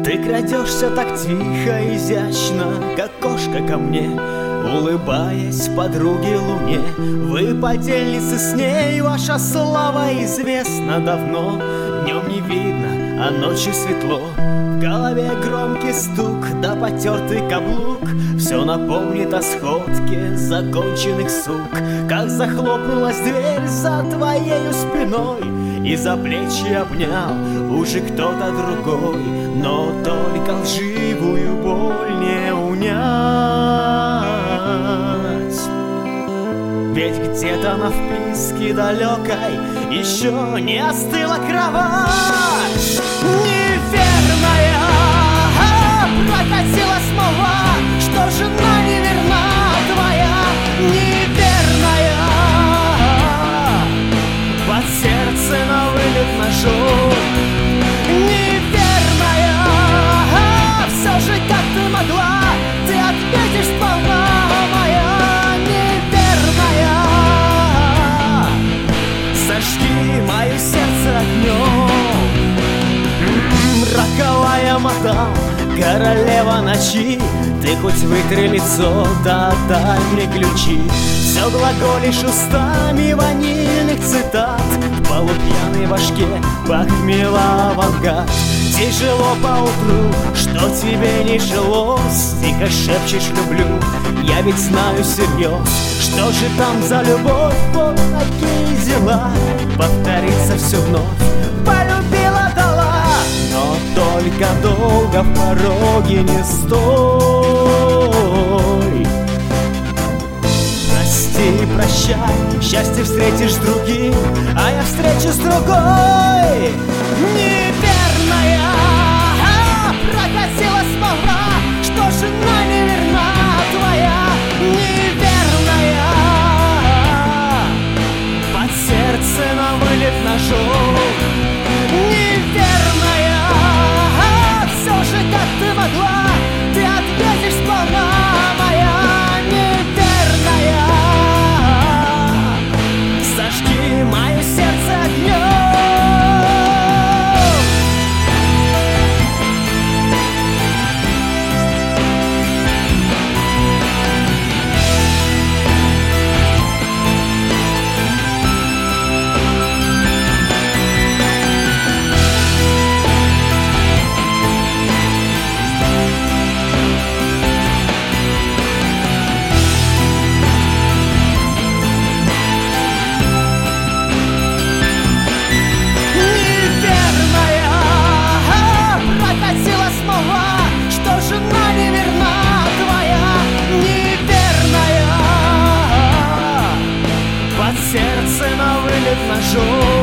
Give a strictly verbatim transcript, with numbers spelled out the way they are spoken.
Ты крадешься так тихо, изящно, как кошка ко мне, улыбаясь подруге луне. Вы подельницы с ней, ваша слава известна давно. Днем не видно, а ночью светло. В голове громкий стук да потертый каблук. Все напомнит о сходке законченных сук. Как захлопнулась дверь за твоею спиной, и за плечи обнял уже кто-то другой. Но только лживую боль не унять. Ведь где-то на вписке далекой еще не остыла кровать. Неверная прокатилась молва, что жена неверна твоя. Неверная под сердце на вылет ножом. Неверная, все же как ты могла, ты ответишь сполна. Моя неверная, сожги мое сердце огнем. Роковая мадам, королева ночи, ты хоть вытри лицо, да дай мне ключи. Все глаголишь устами ванильных цитат, в полупьяной башке похмела авангард. Тяжело поутру, что тебе не жилось, тихо шепчешь люблю, я ведь знаю всерьез. Что же там за любовь, вот такие дела, повторится все вновь. Полюбила, дала, но только долго в пороге не стой. Прости, прощай, счастье встретишь с другим, а я встречу с другой. Неверная прокатилась молва, что жена неверна твоя. Неверная под сердце на вылет ножом. Неверная, все же как ты могла, ты ответишь сполна. Моя неверная, зажги мое сердце огнем. Жена неверна твоя. Неверная под сердце на вылет ножом.